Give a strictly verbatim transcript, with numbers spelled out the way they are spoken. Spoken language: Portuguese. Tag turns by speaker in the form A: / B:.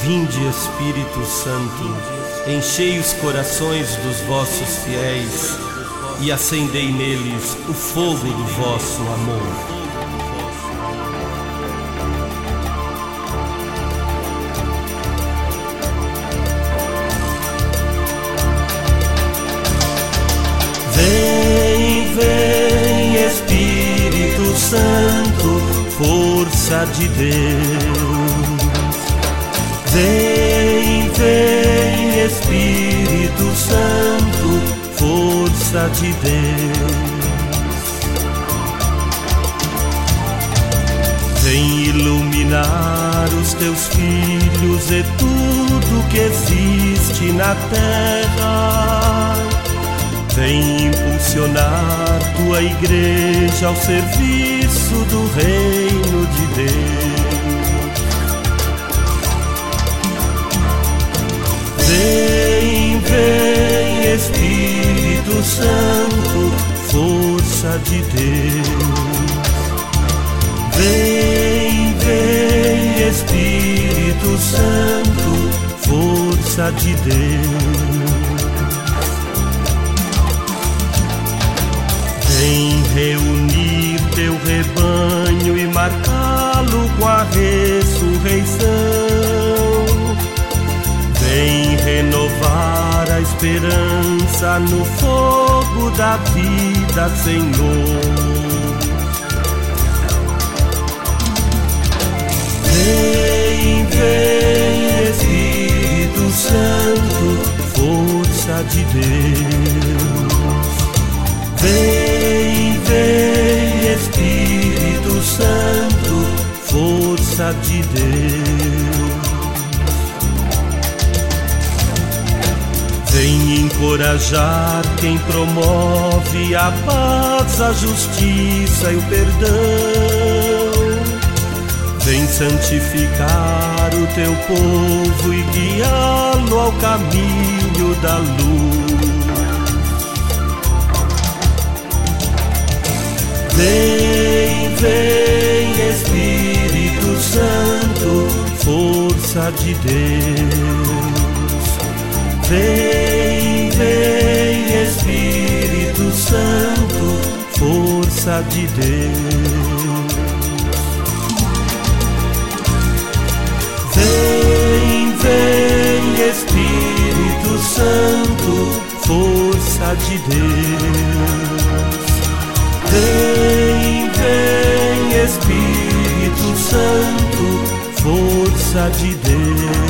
A: Vinde, Espírito Santo, enchei os corações dos vossos fiéis e acendei neles o fogo do vosso amor. Vem, vem, Espírito Santo, força de Deus. Vem, vem, Espírito Santo, força de Deus. Vem iluminar os teus filhos e tudo que existe na terra. Vem impulsionar tua igreja ao serviço do reino de Deus. Vem, vem, Espírito Santo, força de Deus. Vem, vem, Espírito Santo, força de Deus. Vem reunir teu rebanho e marcá-lo com a ressurreição. Vem renovar a esperança no fogo da vida, Senhor. Vem, vem, Espírito Santo, força de Deus. Vem, vem, Espírito Santo, força de Deus. Vem encorajar quem promove a paz, a justiça e o perdão. Vem santificar o teu povo e guiá-lo ao caminho da luz. Vem, vem, Espírito Santo, força de Deus. Vem, vem, Espírito Santo, força de Deus. Vem, vem, Espírito Santo, força de Deus. Vem, vem, Espírito Santo, força de Deus.